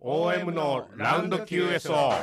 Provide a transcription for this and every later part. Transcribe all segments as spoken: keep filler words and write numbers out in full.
オーエム のラウンド キューエスオー。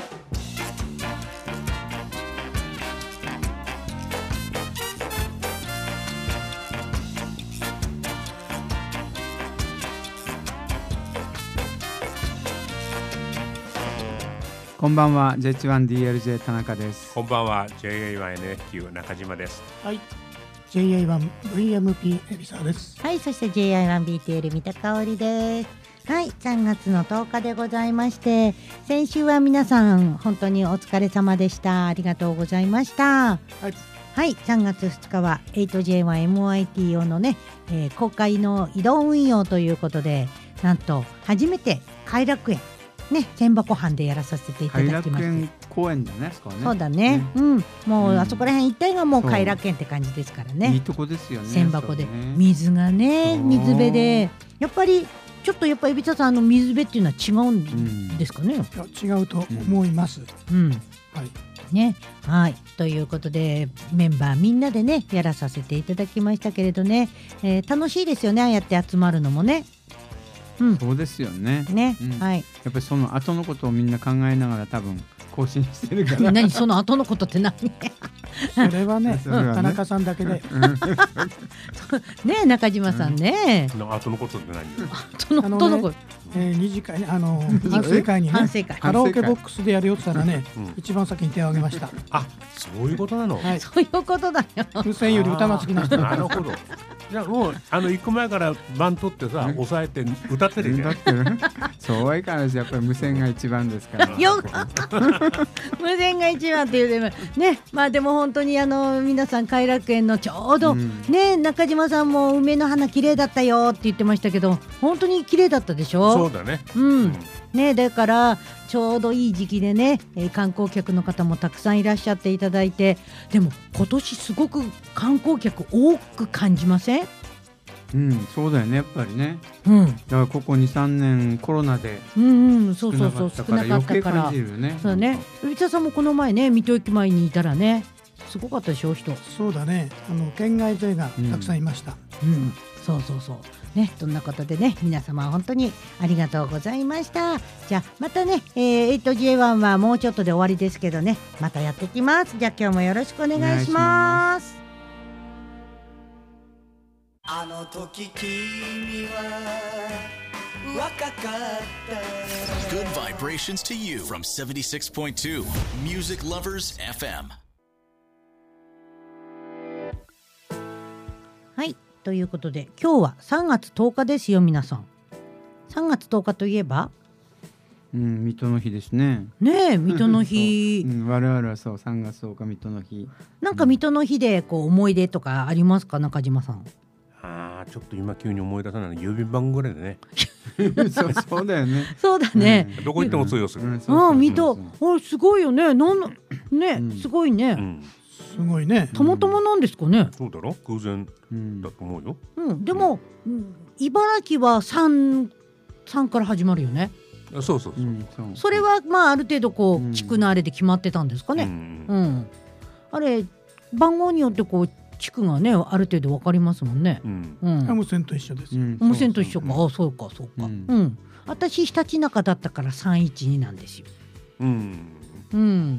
こんばんは ジェイワンディーエルジェー 田中です。 こんばんは ジェイエーワンエヌエフキュー 中島です。 はい、 ジェイエーワンブイエムピー エビサです。 はい、そして ジェイエーワンビーティーエル 三田香織です。はい、さんがつのとおかでございまして、先週は皆さん本当にお疲れ様でした。ありがとうございました。はい、はい、さんがつふつかは エイトジェイワンエムアイティーオー のね、えー、公開の移動運用ということで、なんと初めて偕楽園ね、千箱藩でやらさせていただきました。 偕楽園公園だね、そこはね。 そうだね、ね、うん、もう、うん、あそこら辺一帯がもう偕楽園って感じですからね。 いいとこですよね。 千箱で、ね、水がね、水辺でやっぱりちょっとやっぱり海老田さんの水辺っていうのは違うんですかね。 うん、違うと思います。 うん、うん、 はいね、はい、ということでメンバーみんなでねやらさせていただきましたけれどね、えー、楽しいですよね、ああやって集まるのもね。 うん、そうですよね。 ね、 うん、 はい。 やっぱりその後のことをみんな考えながら多分更新してるから。 何その後のことって何？ それはね、うん、田中さんだけで。 ね、中島さんね。 うん、後のことって何？ 後の後のこと。 えー、二次会あの反省会にね、 反省会カラオケボックスでやるよって言ったらね、うん、一番先に手を挙げました。 あ、そういうことなの。 はい、そういうことだよ。 無線より歌祭りな人だから。 なるほど。じゃあもうあの行く前から番取ってさ、押さえて歌ってるじゃん。 そうはいかないです。やっぱり無線が一番ですから。 よ無線が一番っていうでもね、まあでも本当にあの皆さん偕楽園のちょうど、うん、ね、中島さんも梅の花綺麗だったよって言ってましたけど、本当に綺麗だったでしょ。 そうだね。 うん。うんね、だからちょうどいい時期でね、えー、観光客の方もたくさんいらっしゃっていただいて、でも今年すごく観光客多く感じません？ うん、そうだよね、やっぱりね、 うん、 だからここ にさんねんコロナで少なかったから余計感じるよね。 そうね、内田さんもこの前ね、水戸駅前にいたらね、すごかったでしょ、人。 そうだね、あの県外勢がたくさんいました。 うん、うん、そうそうそうね、そんなことでね、皆様本当にありがとうございました。じゃあまたね、えー、エイトジェイワン はもうちょっとで終わりですけどね、またやってきます。じゃあ今日もよろしくお願いします。 あの時君は若かった。 Good vibrations to you from セブンティシックスポイントツー Music Lovers エフエム。 はい、ということで今日はさんがつとおかですよ。皆さんさんがつとおかといえば、 うん、水戸の日ですね。 ねえ、水戸の日、 うん、我々はそうさんがつとおか水戸の日。 なんか水戸の日でこう思い出とかありますか、中島さん。 あ、ちょっと今急に思い出さないの郵便番号ぐらいでね。 そう、そうだよね。 そうだね、 うん、どこ行っても通用する。 ああ、水戸、あれすごいよね。なんね、うん、すごいね、うん、 すごいね。 たまたまなんですかね。 そうだろ、偶然だと思うよ。 うん、でも、うん、茨城は三三から始まるよね。 そうそうそう、うん、 そうそれはまあある程度こう地区のあれで決まってたんですかね。うん、うん、あれ番号によってこう地区がねある程度分かりますもんね。 うんうん、無線と一緒です。うん、 無線と一緒か。あ、そうかそうか。うん、うん、私ひたちなかだったからさんいちになんですよ。うん、うん、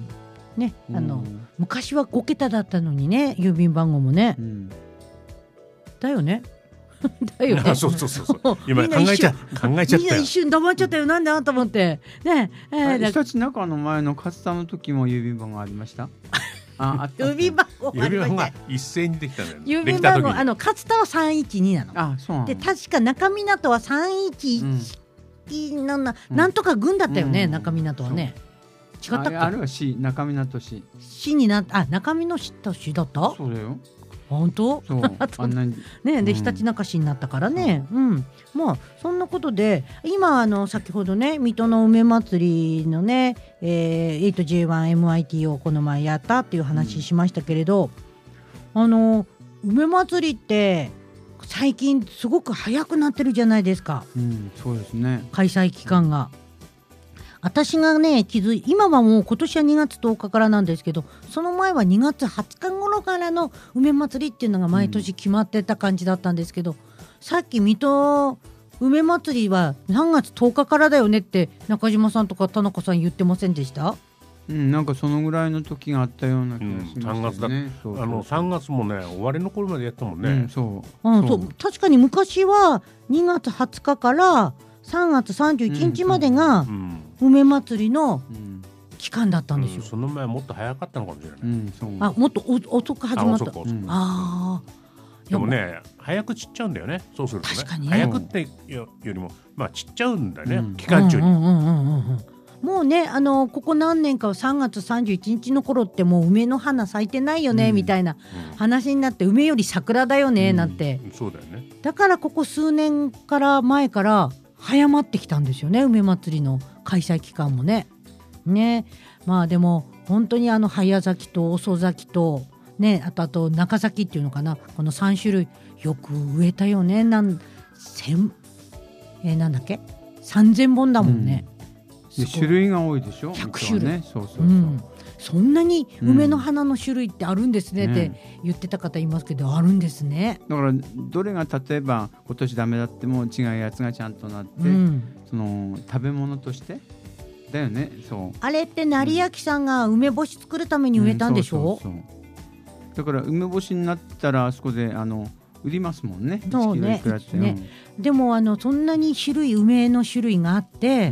ね、あの、うん、昔はごけただったのにね、郵便番号もね、うん、だよねだよね。 そうそうそうそう。今考えちゃ考えちゃったよ。みんな一瞬黙っちゃったよ。なんであんた思ってね。 えー、ひたちなかの前の勝田の時も郵便番号ありました。 ああ郵便番号郵便番号が一斉にできたんだよね。 郵便番号あの勝田はさんいちになの。 あ、そうなの。 で確か中港はさんいちいちなな、うん、なんとか郡だったよね、うん、中港はね。違ったっけ。 あれは市、中港市市になっあ中港市だった。 そうだよ。 本当？ そうあんなにね、でひたちなか市になったからね、うん、うん、まあそんなことで今あの先ほどね水戸の梅祭りのね、えー、エイトジェイワンエムアイティー をこの前やったっていう話しましたけれど、うん、あの梅祭りって最近すごく早くなってるじゃないですか。 うん、そうですね。 開催期間が。私がね気づい今はもう今年はにがつとおかからなんですけど、その前はにがつはつか頃からの梅祭りっていうのが毎年決まってた感じだったんですけど、うん、さっき水戸梅祭りはさんがつとおかからだよねって中島さんとか田中さん言ってませんでした？ うん、なんかそのぐらいの時があったような気がしますよね、うん、さんがつだそうそうあのさんがつもね終わりの頃までやったもんね、 うん、そう、 うん、そう確かに昔はにがつはつかからさんがつさんじゅういちにちまでが梅祭りの期間だったんですよ、 うんうん、その前もっと早かったのかもしれない、うん、 そうあもっと遅く始まった。あ、遅く遅く、うん、あでもね早く散っちゃうんだよね。そうするとね確かにね早くってよりもまあ散っちゃうんだよね、うん、期間中に、うんうんうんうんうんもうねあのここ何年かさんがつさんじゅういちにちの頃ってもう梅の花咲いてないよね、うん、みたいな話になって梅より桜だよね、うん、なんて、 うん、そうだよね。 だからここ数年から前から早まってきたんですよね梅祭りの開催期間もね。ねまあでも本当にあの早咲きと遅咲きとねあとあと中咲きっていうのかなこのさんしゅるいよく植えたよね。なん千えー、なんだっけさんぜんぼんだもんね、 うん、で種類が多いでしょ。 ひゃくしゅるい、 ね、そうそうそう、 うん、そんなに梅の花の種類ってあるんですねって言ってた方いますけど、うん、あるんですね。 だからどれが例えば今年ダメだっても違うやつがちゃんとなって、うん、その食べ物としてだよね。そうあれって成明さんが梅干し作るために植えたんでしょ、うん、そうそうそうだから梅干しになったらあそこであの売りますもんね。 そうね、ね、でもあのそんなに種類梅の種類があって、うん、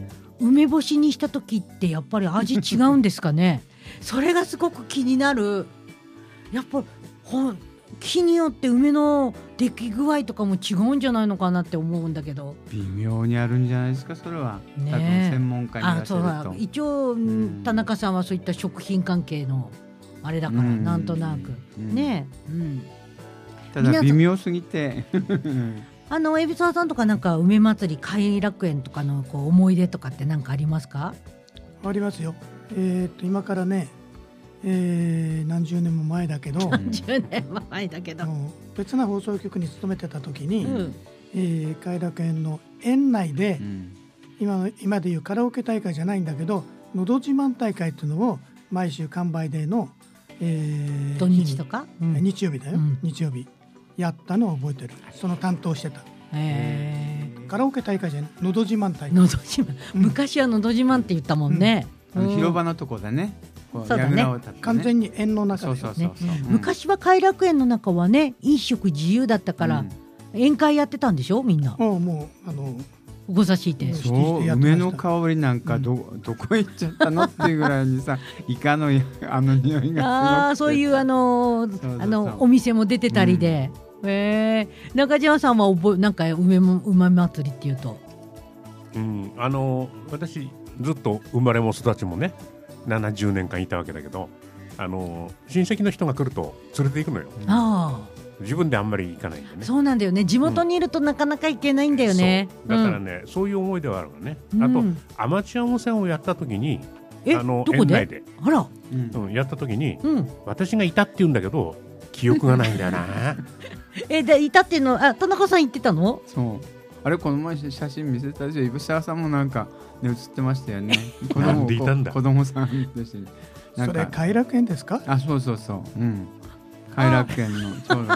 梅干しにした時ってやっぱり味違うんですかねそれがすごく気になる。やっぱほ木によって梅の出来具合とかも違うんじゃないのかなって思うんだけど。 微妙にあるんじゃないですかそれは、ね、多分専門家に言わせると。あそう一応、うん、田中さんはそういった食品関係のあれだから、うん、なんとなく、うん、ねえ、うん、 ただ微妙すぎてあの海老沢さんとかなんか梅祭り偕楽園とかのこう思い出とかって何かありますか？ ありますよ。えー、っと今からね、えー、何十年も前だけど何十年も前だけど別な放送局に勤めてた時に、うんえー、偕楽園の園内で、うん、今, 今でいうカラオケ大会じゃないんだけどのど自慢大会っていうのを毎週完売デーの、 えー、土日とか、 うん、日曜日だよ、うん、日曜日やったのを覚えてる。その担当してた。へカラオケ大会じゃないのど自慢大会。 のど自慢、うん、昔はのど自慢って言ったもんね、 うん、あの広場のとこだね。 そうだね、 ね完全に園の中で、そうそうそうそう、 ねうん、昔は偕楽園の中はね飲食自由だったから、うん、宴会やってたんでしょみんな。 もうもうあのご座敷いてそう梅の香りなんか ど,、うん、どこ行っちゃったのっていうぐらいにさイカのあの匂いがあそういうあのあのお店も出てたりで、うんえー、中島さんは覚えなんか梅梅祭りっていうと、 うん、あの私ずっと生まれも育ちもねななじゅうねんかんいたわけだけどあの親戚の人が来ると連れて行くのよ、うん、あ自分であんまり行かないんでね。 そうなんだよね地元にいるとなかなか行けないんだよね、 うん、だからね、うん、そういう思い出はあるわね、うん、あとアマチュア無線をやった時にえあのどこで園内であら、 うん、やった時に、うん、私がいたって言うんだけど記憶がないんだよなえでいたっていうのあ田中さん言ってたの？ そうあれこの前写真見せたでしょ。指沢さんもなんか、ね、写ってましたよね子供なんでいたんだ子供さんとしてなんかそれ偕楽園ですか？ あそうそうそう、うん、偕楽園のちょうど、うん、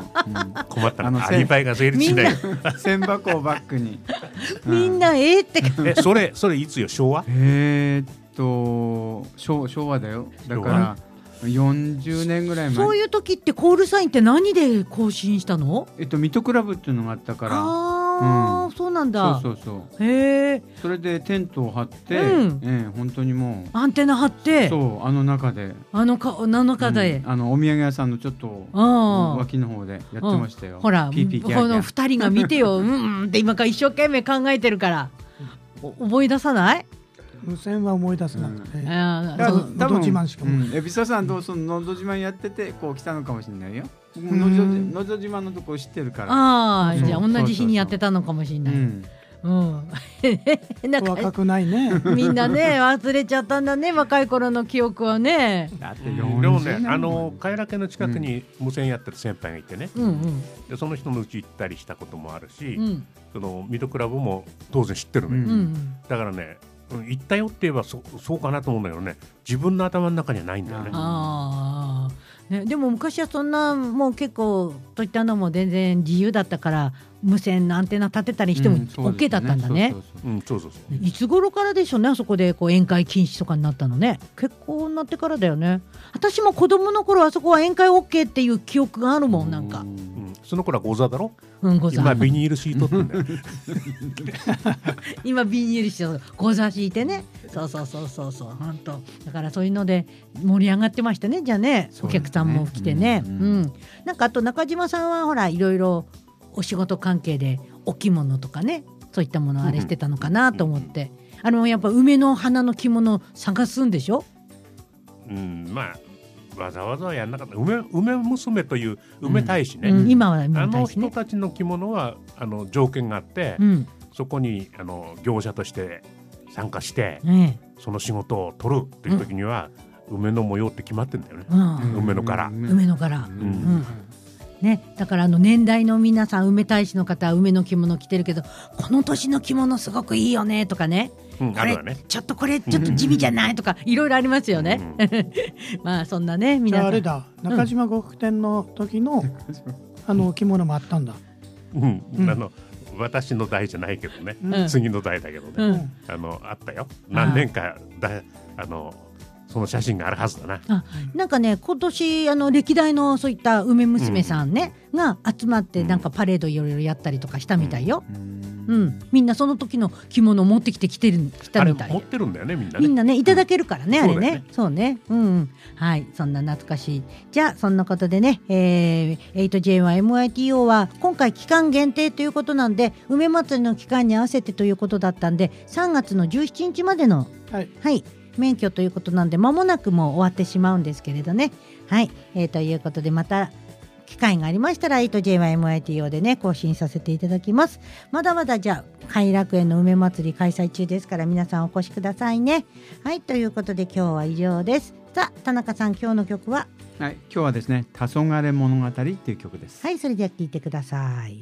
困ったなアリバイが成立しない千箱をバッグにみんなえーってえそれそれいつよ昭和？ えー、っと 昭, 昭和だよ。だからよんじゅうねんぐらい前。 そういう時ってコールサインって何で更新したの？ えっとミトクラブっていうのがあったから。 ああ、うん、そうなんだ。 そうそうそう。 へえ。 それでテントを張って、うんええ、本当にもうアンテナ張って、 そうあの中であのかあの中で、 うん、あのお土産屋さんのちょっと脇の方でやってましたよ。 ほらピーピーキャーキャーこの二人が見てようんって今から一生懸命考えてるから思い出さない？ 無線は思い出せなくて、うん、 のど自慢しかも、うん、エビサさんとそののど自慢やっててこう来たのかもしれないよ。のど自慢のとこ知ってるから。 ああじゃあ同じ日にやってたのかもしれない。うんうん、 なんか若くないねみんなね忘れちゃったんだね若い頃の記憶はね。 だってでもねあの偕楽園の近くに無線やってる先輩がいてね、うんうん、でその人のうち行ったりしたこともあるし、うん、そのミドクラブも当然知ってるのよ、うんうん、だからね行ったよって言えば そ, そうかなと思うんだけどね自分の頭の中にはないんだよね。 あね、でも昔はそんなもう結構といったのも全然自由だったから無線のアンテナ立てたりしても OK だったんだね。いつ頃からでしょうね、あそこでこう宴会禁止とかになったのね。結構なってからだよね。私も子供の頃あそこは宴会 OK っていう記憶があるもん。なんか、うん、 その頃はゴザだろ、 うん、ゴザ。 今ビニールシートってんだよ今ビニールシートゴザ敷いてね。そうそうそうそうそう、本当だからそういうので盛り上がってましたね。じゃあね、お客さんも来てね、うん、うんうん、なんかあと中島さんはほらいろいろお仕事関係でお着物とかね、そういったものをあれしてたのかなと思って、うん、あのやっぱ梅の花の着物探すんでしょ。 うん、まあわざわざやんなかった。 梅, 梅娘という梅大使ね、 うんうん、今は梅大使ね。あの人たちの着物はあの条件があって、うん、そこにあの業者として参加して、うん、その仕事を取るという時には、うん、梅の模様って決まってんだよね、うん、梅の柄、 梅の柄、うんうんね、だからあの年代の皆さん梅大使の方は梅の着物着てるけど、この年の着物すごくいいよねとかね、うん、これ、ね、ちょっとこれちょっと地味じゃないとか、いろいろありますよね、うん、まあそんなね皆さん。 あれだ、中島呉服店の時の、うん、あの着物もあったんだ、 うんうん、あの私の代じゃないけどね、うん、次の代だけどね、うん、あのあったよ、何年かだ、あのその写真があるはずだな。 あ、なんかね今年あの歴代のそういった梅娘さんね、うん、が集まってなんかパレードいろいろやったりとかしたみたいよ、うんうん、みんなその時の着物を持ってきて着てる来たみたい。 あれ持ってるんだよねみんなね。 みんなねいただけるからね、うん、あれね。そうね、うんうん、はい、そんな懐かしい。じゃあそんなことでね、えー、エイトジェイワンエムアイティーオー は今回期間限定ということなんで、梅祭りの期間に合わせてということだったんでさんがつのじゅうしちにちまでのはい、はい免許ということなんで間もなくもう終わってしまうんですけれどね。はい、えー、ということでまた機会がありましたら エイトジェイワンエムアイティーオー でね更新させていただきます。まだまだじゃあ偕楽園の梅祭り開催中ですから皆さんお越しくださいね。はい、ということで今日は以上です。さあ田中さん、今日の曲は、 はい、今日はですね黄昏物語っていう曲です。 はい、それでは聴いてください。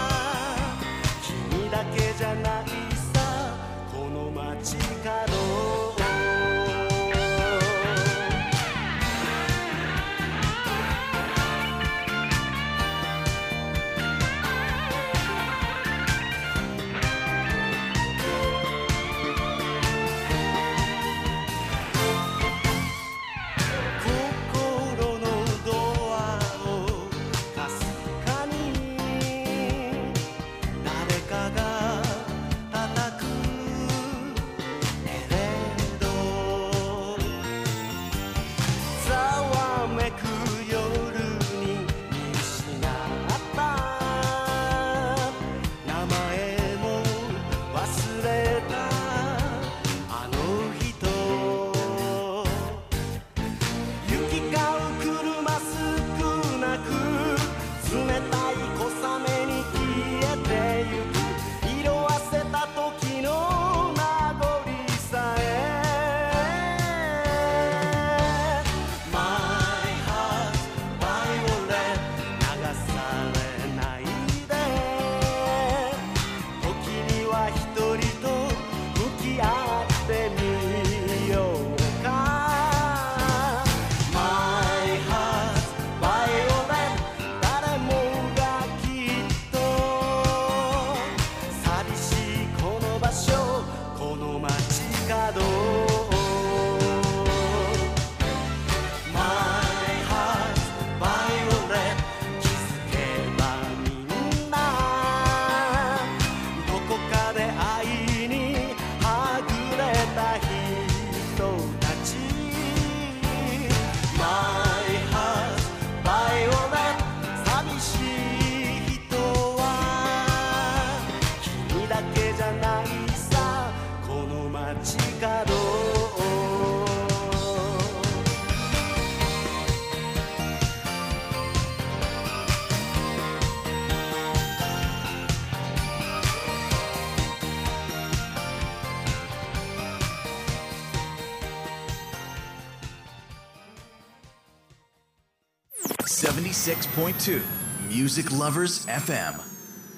だけじゃないさこの街角セブンティシックスポイントツー Music Lovers エフエム。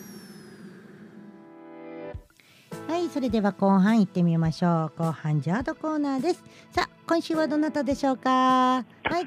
はい、それでは後半行ってみましょう。後半ジャードコーナーです。さあ、今週はどなたでしょうか。はい、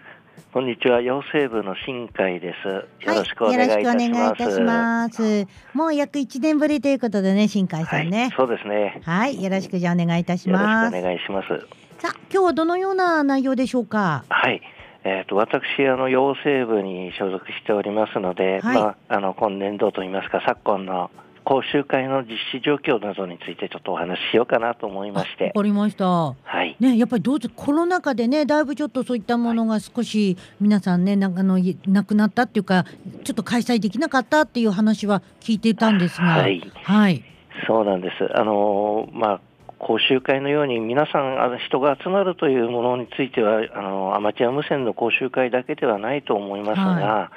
こんにちは、養成部の新海です。よろしくお願いいたします。 はい、よろしくお願いいたします。もう約いちねんぶりということでね、新海さんね。 はい、そうですね。 はい、よろしくじゃあお願いいたします。 よろしくお願いします。 さあ、今日はどのような内容でしょうか。 はい。えー、と私あの養成部に所属しておりますので、はい、まあ、あの今年度といいますか昨今の講習会の実施状況などについてちょっとお話ししようかなと思いまして。 わかりました。 はい。 ね、やっぱりどうぞコロナ禍でね、だいぶちょっとそういったものが少し皆さんね、なんかのなくなったっていうか、ちょっと開催できなかったっていう話は聞いていたんですが。 はい。 はい。 そうなんです。あのまあ。講習会のように皆さんあの人が集まるというものについてはあのアマチュア無線の講習会だけではないと思いますが、はい、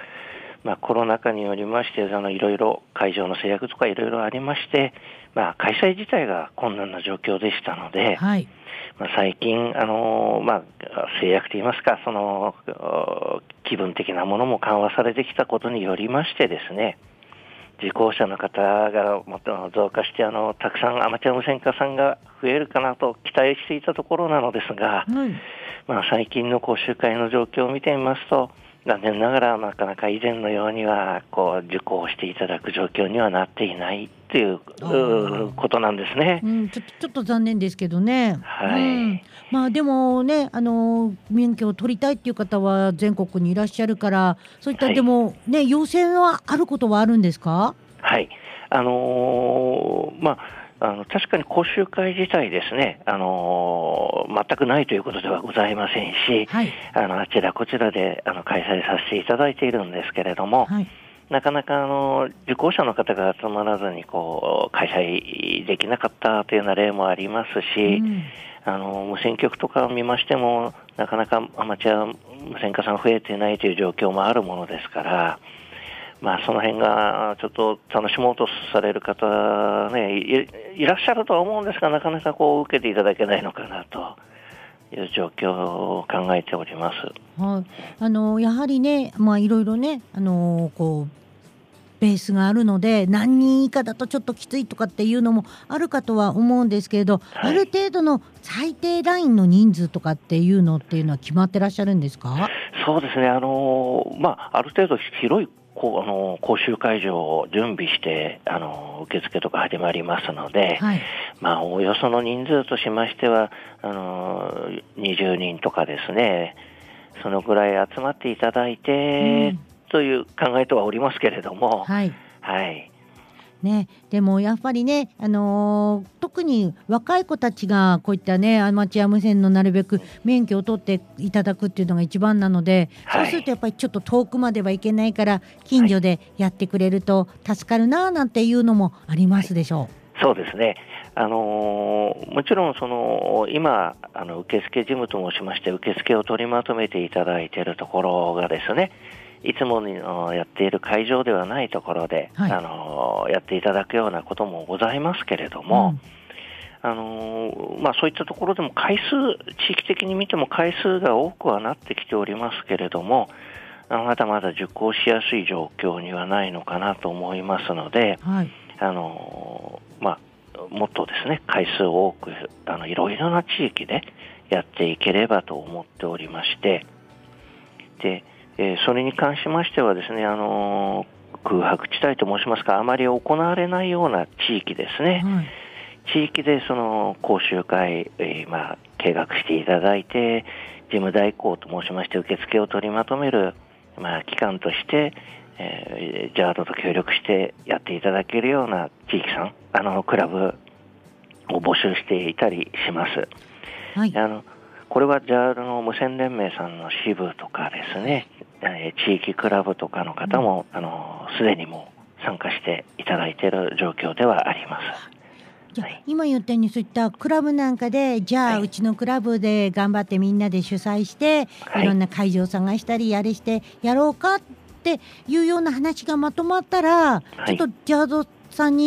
まあ、コロナ禍によりましてあのいろいろ会場の制約とかいろいろありまして、まあ、開催自体が困難な状況でしたので、はい、まあ、最近あの、まあ、制約といいますかその気分的なものも緩和されてきたことによりましてですね、受講者の方がもっと増加してあのたくさんアマチュア無線化さんが増えるかなと期待していたところなのですが、うん、まあ、最近の講習会の状況を見てみますと残念ながらなかなか以前のようにはこう受講していただく状況にはなっていないということなんですね、 うん、ちょっと、ちょっと残念ですけどね、 はい、 うん、まあ、でもねあの免許を取りたいっていう方は全国にいらっしゃるからそういった、はい、でもね要請はあることはあるんですか。 はい、あのー、まああの確かに講習会自体ですね、あのー、全くないということではございませんし、はい、あのあちらこちらであの開催させていただいているんですけれども、はい、なかなかあの受講者の方が集まらずにこう開催できなかったというような例もありますし、うん、あの無線局とかを見ましてもなかなかアマチュア無線化さん増えていないという状況もあるものですから、まあ、その辺がちょっと楽しもうとされる方、ね、い, いらっしゃるとは思うんですがなかなかこう受けていただけないのかなという状況を考えております。 はい、あのやはりね、まあ、いろいろねあのこうベースがあるので何人以下だとちょっときついとかっていうのもあるかとは思うんですけれど、はい、ある程度の最低ラインの人数とかっていうのっていうのは決まってらっしゃるんですか。 そうですね、あの、まあ、ある程度広いこうあの講習会場を準備してあの受付とか始まりますので、はい、まあ、おおよその人数としましてはあのにじゅうにんとかですね、そのぐらい集まっていただいて、うん、という考えとはおりますけれども、はいはいね、でもやっぱりね、あのー、特に若い子たちがこういったねアマチュア無線のなるべく免許を取っていただくっていうのが一番なので、はい、そうするとやっぱりちょっと遠くまではいけないから近所でやってくれると助かるななんていうのもありますでしょう、はい、 そうですね、あのー、もちろんその今あの受付事務と申しまして受付を取りまとめていただいているところがですね、いつもにやっている会場ではないところで、はい、あのやっていただくようなこともございますけれども、うん、あのまあ、そういったところでも回数地域的に見ても回数が多くはなってきておりますけれども、まだまだ受講しやすい状況にはないのかなと思いますので、はい、あのまあ、もっとですね回数を多くあのいろいろな地域でやっていければと思っておりまして、でえー、それに関しましてはですね、あのー、空白地帯と申しますか、あまり行われないような地域ですね、はい、地域でその講習会、えーまあ、計画していただいて事務代行と申しまして受付を取りまとめる、まあ、機関として、えー、ジャードと協力してやっていただけるような地域さん、あのクラブを募集していたりします、はい、あのこれはジャードの無線連盟さんの支部とかですね、えー、地域クラブとかの方も、うん、あのすでにもう参加していただいている状況ではあります。 じゃあ、はい、今言ったようにそういったクラブなんかでじゃあ、はい、うちのクラブで頑張ってみんなで主催して、はい、いろんな会場を探したりやれしてやろうかっていうような話がまとまったら、はい、ちょっとジャードさんに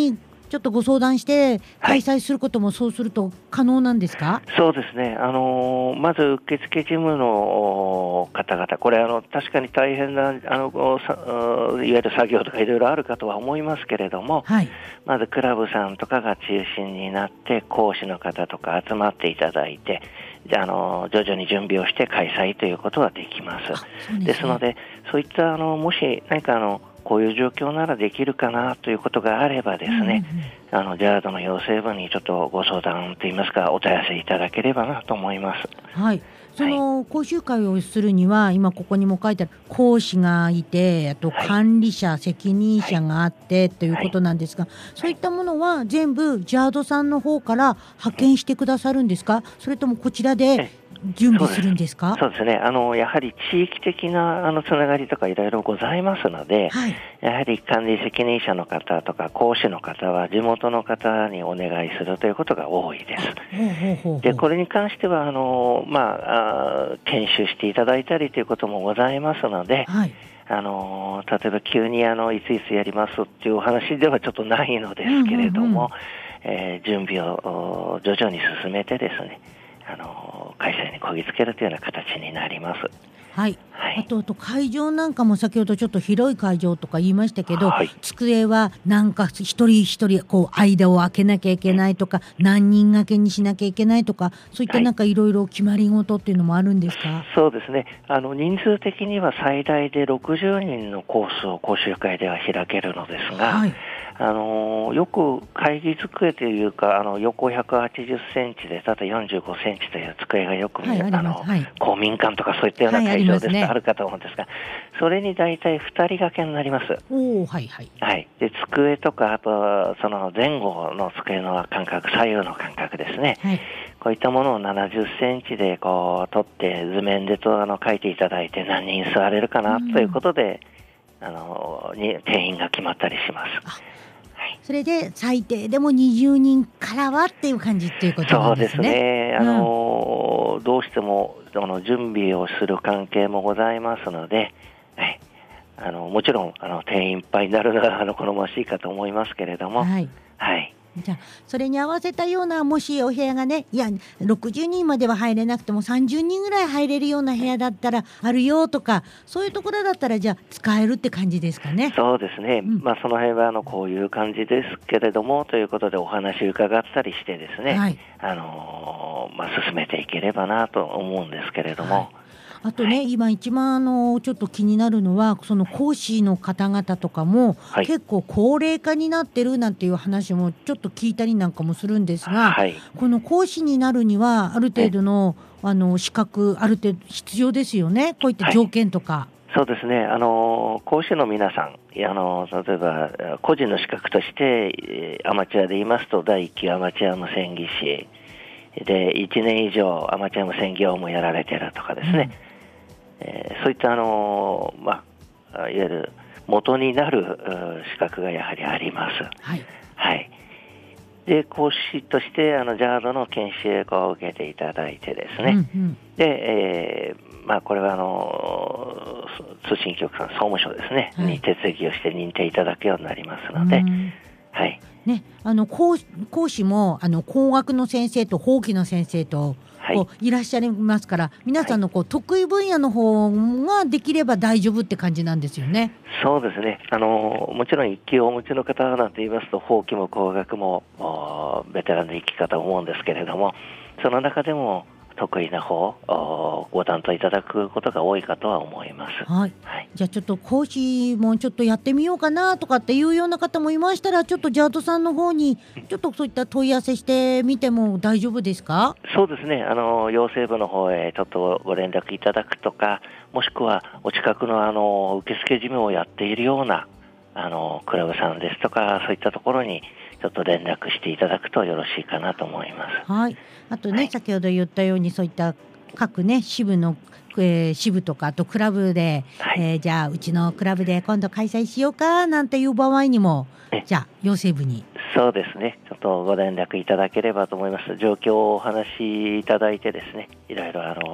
ちょっとご相談して開催することもそうすると可能なんですか？ はい、そうですね、あのー、まず受付事務の方々、これあの確かに大変なあのいわゆる作業とかいろいろあるかとは思いますけれども、はい、まずクラブさんとかが中心になって講師の方とか集まっていただいて、あの徐々に準備をして開催ということはできます。ですね、ですのでそういったあのもし何かあのこういう状況ならできるかなということがあればですね、うんうん、あのジャードの養成部にちょっとご相談といいますかお問い合わせいただければなと思います。 はい、その講習会をするには今ここにも書いてある講師がいて、あと管理者、はい、責任者があって、はい、ということなんですが、はい、そういったものは全部ジャードさんの方から派遣してくださるんですか？それともこちらで準備するんですか？ そうですね、あのやはり地域的なあのつながりとかいろいろございますので、はい、やはり管理責任者の方とか講師の方は地元の方にお願いするということが多いです。ほうほうほうほう。でこれに関してはあの、まあ、あ研修していただいたりということもございますので、はい、あの例えば急にあのいついつやりますっていうお話ではちょっとないのですけれども、うんうんうん、えー、準備を徐々に進めてですね、あの開催にこぎつけるというような形になります。 はい、はい、あと、あと会場なんかも先ほどちょっと広い会場とか言いましたけど、はい、机はなんか一人一人こう間を空けなきゃいけないとか、うん、何人掛けにしなきゃいけないとか、そういったなんかいろいろ決まり事っていうのもあるんですか？はい、 そうですね、あの人数的には最大でろくじゅうにんのコースを講習会では開けるのですが、はい、あのよく会議机というかあの横ひゃくはちじゅっセンチで縦よんじゅうごセンチという机がよく、はい、あのはい、公民館とかそういったような会場ですと、はい、あるかと思うんですが、それに大体ふたり掛けになります。 おー、はいはいはい、で机とかあとその前後の机の間隔、左右の間隔ですね、はい、こういったものをななじゅっセンチでこう取って図面でとあの書いていただいて何人座れるかなということで、うん、あのに定員が決まったりします。 それで最低でもにじゅうにんからはっていう感じっていうことなんですね。 そうですね、あの、うん、どうしてもあの準備をする関係もございますので、はい、あのもちろんあの定員いっぱいになるのがあの好ましいかと思いますけれども、はい、はい、 じゃあそれに合わせたようなもしお部屋がね、いやろくじゅうにんまでは入れなくてもさんじゅうにんぐらい入れるような部屋だったらあるよとか、そういうところだったらじゃあ使えるって感じですかね。 そうですね、うん、まあ、その辺はあのこういう感じですけれどもということでお話伺ったりしてですね、はい、あのーまあ、進めていければなと思うんですけれども、はい、 あとね、今一番あのちょっと気になるのはその講師の方々とかも、はい、結構高齢化になってるなんていう話もちょっと聞いたりなんかもするんですが、はい、この講師になるにはある程度の、あの資格ある程度必要ですよね、こういった条件とか。はい、 そうですね、あの講師の皆さん、あの例えば個人の資格としてアマチュアで言いますとだいいっ級アマチュア無線技師でいちねん以上アマチュア無線業務をやられているとかですね、うん、えー、そういったあの、まあ、いわゆる元になる資格がやはりあります。はい、はい、で講師としてあのジャードの研修を受けていただいてですね、うんうん、で、えーまあ、これはあの通信局さん総務省ですね、はい、に手続きをして認定いただくようになりますので、はい、 ね、あの 講, 講師もあの工学の先生と法規の先生とこういらっしゃいますから、皆さんのこう得意分野の方ができれば大丈夫って感じなんですよね。 そうですね、あのもちろん一級をお持ちの方なんて言いますと法規も工学もベテランの生き方を思うんですけれども、その中でも得意な方ご担当いただくことが多いかとは思います。 はいはい、じゃあちょっと講師もちょっとやってみようかなとかっていうような方もいましたら、ちょっとジャードさんの方にちょっとそういった問い合わせしてみても大丈夫ですか？ そうですね、あの養成部の方へちょっとご連絡いただくとか、もしくはお近くのあの受付事務をやっているようなあのクラブさんですとか、そういったところにちょっと連絡していただくとよろしいかなと思います。 はい、あとね、はい、先ほど言ったようにそういった各ね支部の、えー、支部とかあとクラブで、はい、えー、じゃあうちのクラブで今度開催しようかなんていう場合にも、じゃあ養成部にそうですね、ちょっとご連絡いただければと思います。状況をお話しいただいてですね、いろいろあの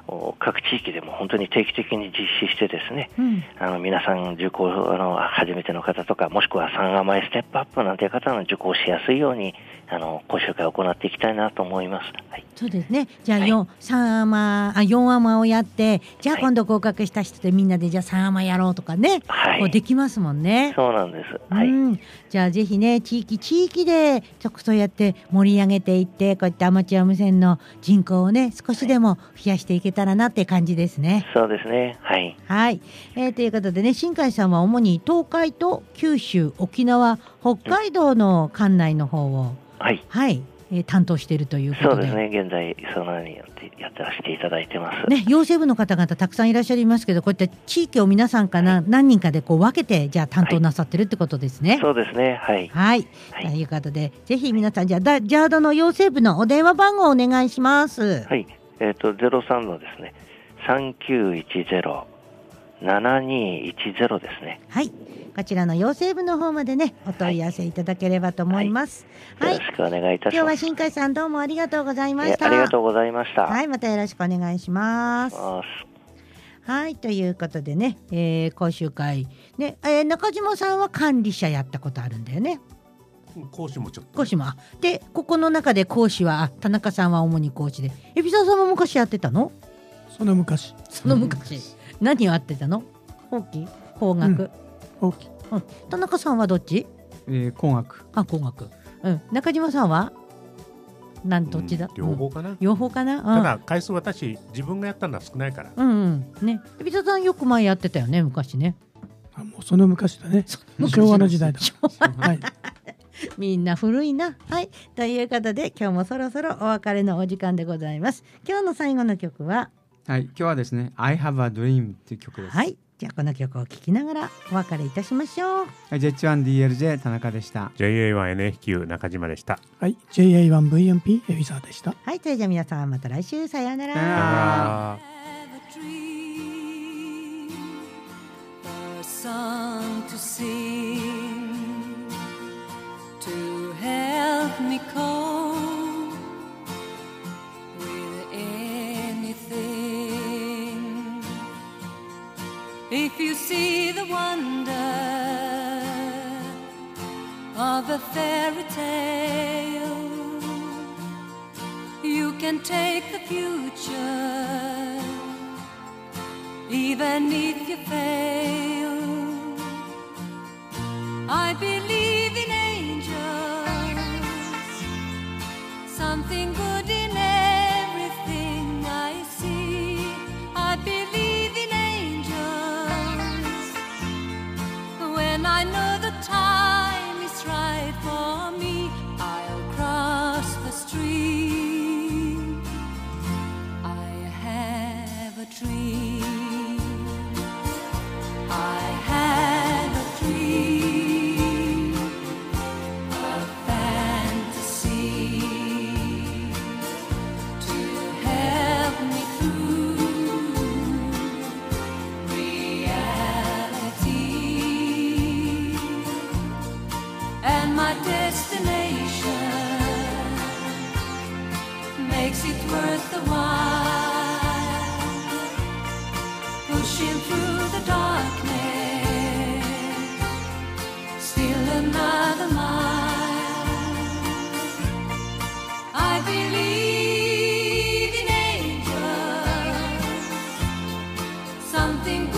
各地域でも本当に定期的に実施してですね、 うん、 あの皆さん受講あの初めての方とか、もしくは三甘えステップアップなんていう方の受講しやすいようにあの講習会を行っていきたいなと思います。はい、 そうですね。じゃあよん、はい、三甘あよん甘をやって、じゃあ今度合格した人でみんなでじゃあ三甘やろうとかね、はい、こうできますもんね。 そうなんです。はい、 うん、じゃあぜひね、地域地域でちょっとそうやって盛り上げていって、こういったアマチュア無線の人口をね少しでも増やしていけたらなって感じですね。 そうですね。はい。 はい、えー、ということでね、新海さんは主に東海と九州、沖縄、北海道の管内の方を、 はい、 はい、えー、担当しているということで。 そうですね。現在そのようにやってやってらしていただいてます。 ね、養成部の方々たくさんいらっしゃいますけど、こういった地域を皆さんかな、はい、何人かでこう分けてじゃあ担当なさってるってことですね。はい、 そうですね。はい。 はい。はい、ということで、ぜひ皆さんじゃあジャードの養成部のお電話番号をお願いします。 はい。えっ、ー、とゼロさんのですね、三九一ゼロななにいちゼロですね。 はい。こちらの養成部の方までね、お問い合わせいただければと思います。 はい。はい、よろしくお願いいたします。 今日は新海さんどうもありがとうございました。 ありがとうございました。 はい、またよろしくお願いします。はい、ということでね、えー、講習会ね、えー、中島さんは管理者やったことあるんだよね。 講師もちょっと。 講師も。で、ここの中で講師は田中さんは主に講師で、海老沢さんも昔やってたの？ その昔。 その昔。何をやってたの？法規？法学？ 法規。 うん、田中さんはどっち？ えー、工学。 あ、工学。うん。中島さんはなんどっちだ？ うん、両方かな。うん、 両方かな。うん、 ただ回数私自分がやったのは少ないから。 うんうんね。海老沢さんよく前やってたよね、昔ね。 あ、もうその昔だね。昭和の時代だ。はい。 みんな古いな。はい。ということで今日もそろそろお別れのお時間でございます。今日の最後の曲は、 はい、今日はですね I Have a Dream という曲です。 はい。じゃあこの曲を聴きながらお別れいたしましょう。 はい、ジェイエイチワンディーエルジェー 田中でした。 ジェイエーワンエヌエフキュー 中島でした。 はい、 ジェイエーワンブイエムピー 海老沢でした。 はい。それじゃあ皆さんまた来週、さようなら。 さようなら。 Song to sing to help me cope with anything. If you see the wonder of a fairy tale, you can take the future even if you fail. I believe in angels, something good in everything I see. I believe in angels, when I know the time is right for me, I'll cross the stream. I have a dream. I have a dream, a fantasy to help me through reality, and my destination makes it worth the while, pushing through the darkness, still another mile. I believe in angels, something